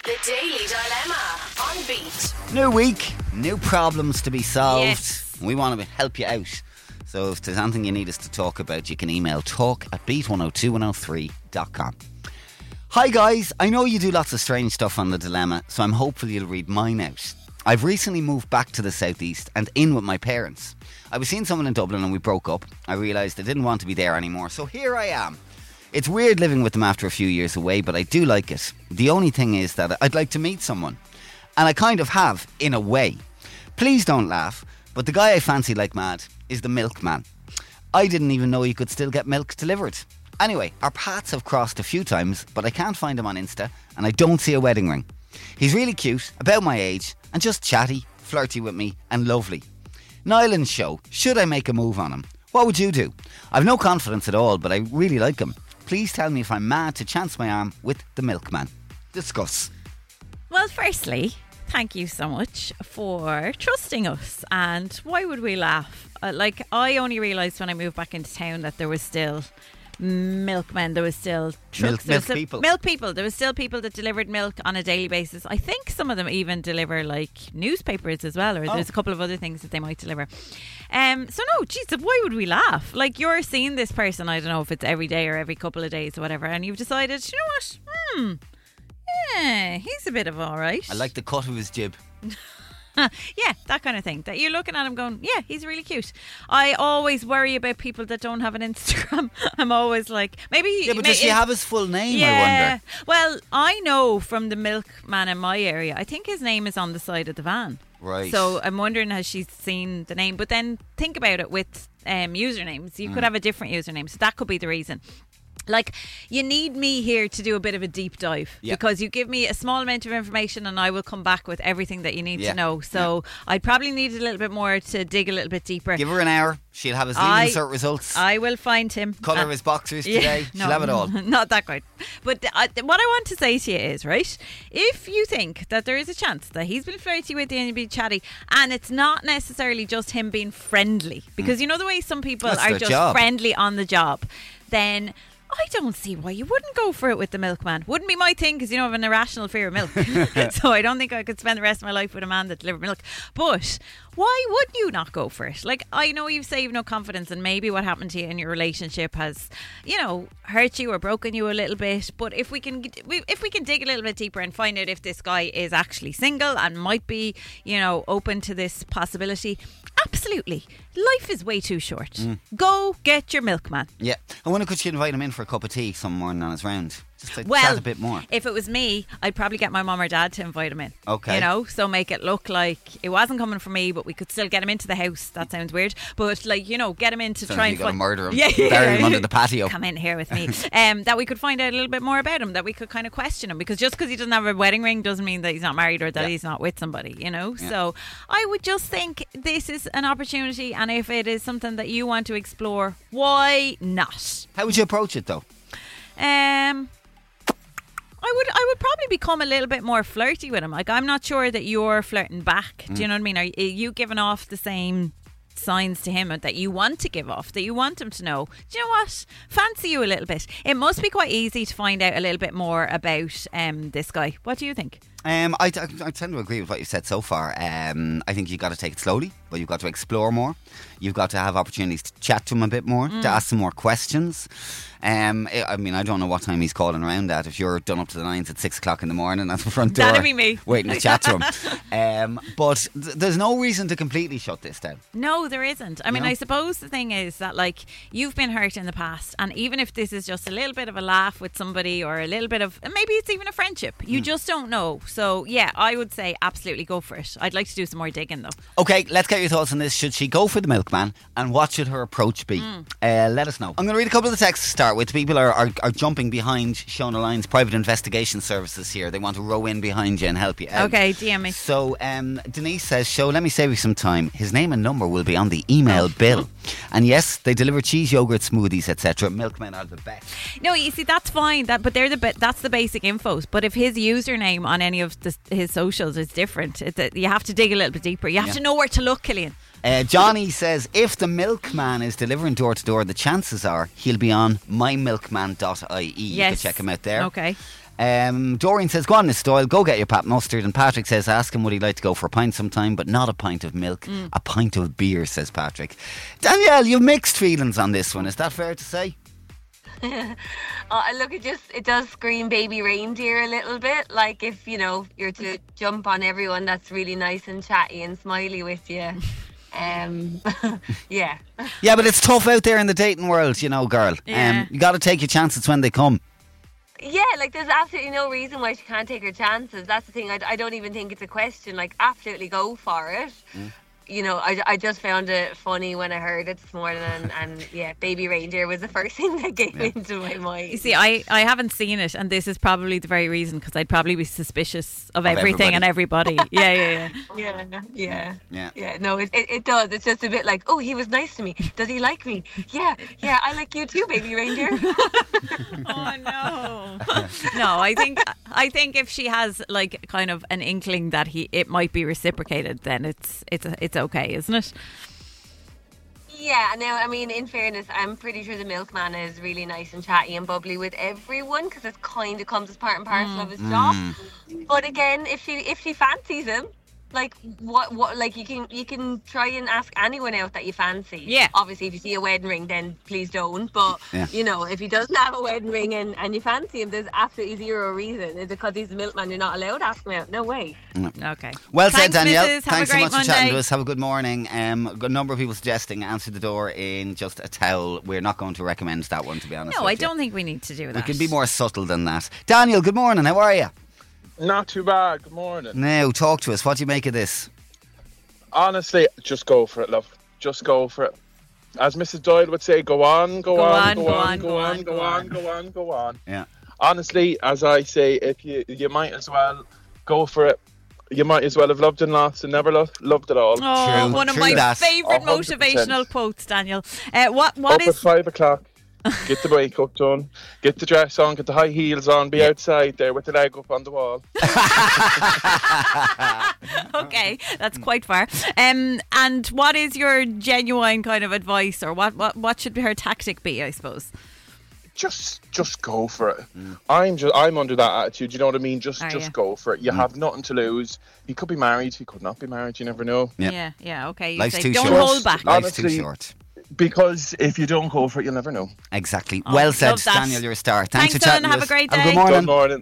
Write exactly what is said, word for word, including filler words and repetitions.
The Daily Dilemma on Beat. New week, new problems to be solved. Yes. We want to help you out. So if there's anything you need us to talk about, you can email talk at beat one oh two one oh three dot com. Hi guys, I know you do lots of strange stuff on The Dilemma, so I'm hopeful you'll read mine out. I've recently moved back to the southeast and in with my parents. I was seeing someone in Dublin and we broke up. I realised I didn't want to be there anymore, so here I am. It's weird living with them after a few years away, but I do like it. The only thing is that I'd like to meet someone. And I kind of have, in a way. Please don't laugh, but the guy I fancy like mad is the milkman. I didn't even know you could still get milk delivered. Anyway, our paths have crossed a few times, but I can't find him on Insta, and I don't see a wedding ring. He's really cute, about my age, and just chatty, flirty with me, and lovely. Nyland's show, should I make a move on him? What would you do? I've no confidence at all, but I really like him. Please tell me if I'm mad to chance my arm with the milkman. Discuss. Well, firstly, thank you so much for trusting us. And why would we laugh? Uh, like, I only realised when I moved back into town that there was still milkmen, there was still trucks, Milk, there milk was still, people. milk people. There was still people that delivered milk on a daily basis. I think some of them even deliver like newspapers as well, or Oh. there's a couple of other things that they might deliver. Um, so no, geez, why would we laugh? Like, you're seeing this person, I don't know if it's every day or every couple of days or whatever, and you've decided, you know what? Hmm. Yeah, he's a bit of all right. I like the cut of his jib. Yeah, that kind of thing. That you're looking at him going, yeah, he's really cute. I always worry about people that don't have an Instagram. I'm always like, maybe. Yeah, but may- does he it- have his full name, Yeah. I wonder? Well, I know from the milkman in my area, I think his name is on the side of the van. Right. So I'm wondering, has she seen the name? But then think about it with um, usernames. You could Mm. have a different username. So that could be the reason. Like, you need me here to do a bit of a deep dive, Yeah. because you give me a small amount of information and I will come back with everything that you need Yeah. to know. So I'd probably need a little bit more to dig a little bit deeper. Give her an hour. She'll have his I- leaving cert results. I will find him. Colour Uh, of his boxers yeah, today. She'll no, have it all. Not that quite. But uh, what I want to say to you is, right, if you think that there is a chance that he's been flirty with you and you've been chatty, and it's not necessarily just him being friendly, because you know the way some people That's are their just job. friendly on the job, then I don't see why you wouldn't go for it with the milkman. Wouldn't be my thing, because you know I have an irrational fear of milk. So I don't think I could spend the rest of my life with a man that delivered milk. But why would you not go for it? Like, I know you say you've no confidence, and maybe what happened to you in your relationship has, you know, hurt you or broken you a little bit. But if we can, if we can dig a little bit deeper and find out if this guy is actually single and might be, you know, open to this possibility, absolutely. Life is way too short. Mm. Go get your milkman. Yeah. I wonder, could she invite him in for a cup of tea some morning on his round? Just to Well, chat a bit more. if it was me, I'd probably get my mum or dad to invite him in. Okay. You know, so make it look like it wasn't coming from me, but we could still get him into the house. That sounds weird. But, like, you know, get him in to Sounds try like and you gotta find- murder him. Yeah, yeah. Bury him under the patio. Come in here with me. um, that we could find out a little bit more about him, that we could kind of question him. Because just because he doesn't have a wedding ring doesn't mean that he's not married or that Yeah. he's not with somebody, you know? Yeah. So I would just think this is an opportunity, and if it is something that you want to explore, why not? How would you approach it, though? Um, I would, I would probably become a little bit more flirty with him. Like, I'm not sure that you're flirting back. Do you know what I mean? Are are you giving off the same signs to him that you want to give off, that you want him to know? Do you know what? Fancy you a little bit. It must be quite easy to find out a little bit more about um this guy. What do you think? Um, I, I, I tend to agree with what you've said so far. Um, I think you've got to take it slowly, but you've got to explore more. You've got to have opportunities to chat to him a bit more, Mm. to ask some more questions. Um, I I mean, I don't know what time he's calling around at. If you're done up to the nines at six o'clock in the morning at the front door, That'd be me. waiting to chat to him. um, but th- there's no reason to completely shut this down. No, there isn't. I mean, No? I suppose the thing is that, like, you've been hurt in the past, and even if this is just a little bit of a laugh with somebody, or a little bit of, and maybe it's even a friendship, you just don't know. So yeah, I would say absolutely go for it. I'd like to do some more digging though. Okay, let's get your thoughts on this. Should she go for the milkman, and what should her approach be? Mm. Uh, let us know. I'm going to read a couple of the texts to start with. People are, are, are jumping behind Shona Lyons private investigation services here. They want to row in behind you and help you out. Okay, D M me. So um, Denise says, "Show, let me save you some time. His name and number will be on the email bill. And yes, they deliver cheese, yogurt, smoothies, et cetera. Milkmen are the best." No, you see, that's fine. That, but they're the ba- that's the basic info. But if his username on any of the, his socials is different, it, it, you have to dig a little bit deeper. You have Yeah. to know where to look, Killian. Uh, Johnny says, if the milkman is delivering door to door, the chances are he'll be on my milkman dot I E. You can Yes. check him out there. Okay. Um, Doreen says, go on, Miss Doyle, go get your Pat Mustard. And Patrick says, ask him would he like to go for a pint sometime, but not a pint of milk, Mm. a pint of beer, says Patrick. Danielle, you've mixed feelings on this one. Is that fair to say? Uh, look, it just it does scream baby reindeer a little bit. Like if you know you're to jump on everyone that's really nice and chatty and smiley with you. Um, yeah. Yeah, but it's tough out there in the dating world, you know, girl. Yeah. Um, you got to take your chances when they come. Yeah, like there's absolutely no reason why she can't take her chances. That's the thing. I, I don't even think it's a question. Like, absolutely go for it. Mm. You know, I, I just found it funny when I heard it this morning, and, and yeah, baby reindeer was the first thing that came Yeah. into my mind. You see, I, I haven't seen it, and this is probably the very reason, because I'd probably be suspicious of, Of everything and everybody. Yeah, yeah, yeah. Yeah, yeah, Yeah. yeah. No, it, it, it does. It's just a bit like, oh, he was nice to me. Does he like me? Yeah, yeah, I like you too, baby reindeer. Oh no, no. I think I think if she has like kind of an inkling that he it might be reciprocated, then it's it's it's okay, isn't it? Yeah, now, I mean, in fairness, I'm pretty sure the milkman is really nice and chatty and bubbly with everyone, because it kind of comes as part and parcel of his job. But again, if she if she fancies him, like what what like you can you can try and ask anyone out that you fancy. Yeah. Obviously, if you see a wedding ring, then please don't. But Yeah. you know, if he doesn't have a wedding ring and, and you fancy him, there's absolutely zero reason. Is it because he's a milkman you're not allowed to ask him out? No way. Okay. Well said, Thanks, Danielle. missus. Have Thanks a so great much for Monday. chatting to us. Have a good morning. Um, got a number of people suggesting answer the door in just a towel. We're not going to recommend that one, to be honest. No, with I you. don't think we need to do We that. can be more subtle than that. Daniel, good morning. How are you? Not too bad. Good morning. Now, talk to us. What do you make of this? Honestly, just go for it, love. Just go for it. As Missus Doyle would say, go on, go, Go on, on, go, on, go on, go on, go on, go on. Yeah. Honestly, as I say, if you you might as well go for it. You might as well have loved and lost and never lo- loved at all. Oh, True, one of true my that. favourite one hundred percent. motivational quotes, Daniel. Uh, what what Up at is five o'clock. Get the makeup done. Get the dress on. Get the high heels on. Be outside there with the leg up on the wall. okay? That's quite far. Um, and what is your genuine kind of advice, or what what what should her tactic be? I suppose. Just, just go for it. I'm just, I'm under that attitude. You know what I mean? Just, Are just you? go for it. You have nothing to lose. He could be married. He could not be married. You never know. Yeah. Yeah, yeah. Okay. You Life's say, too don't short. hold back. Life's too Honestly, short. Because if you don't go for it, you'll never know. Exactly. Oh, well said, love that. Daniel. You're a star. Thanks, Thanks, for chatting Ellen. to Have us. a great Have a day. good morning. Good morning.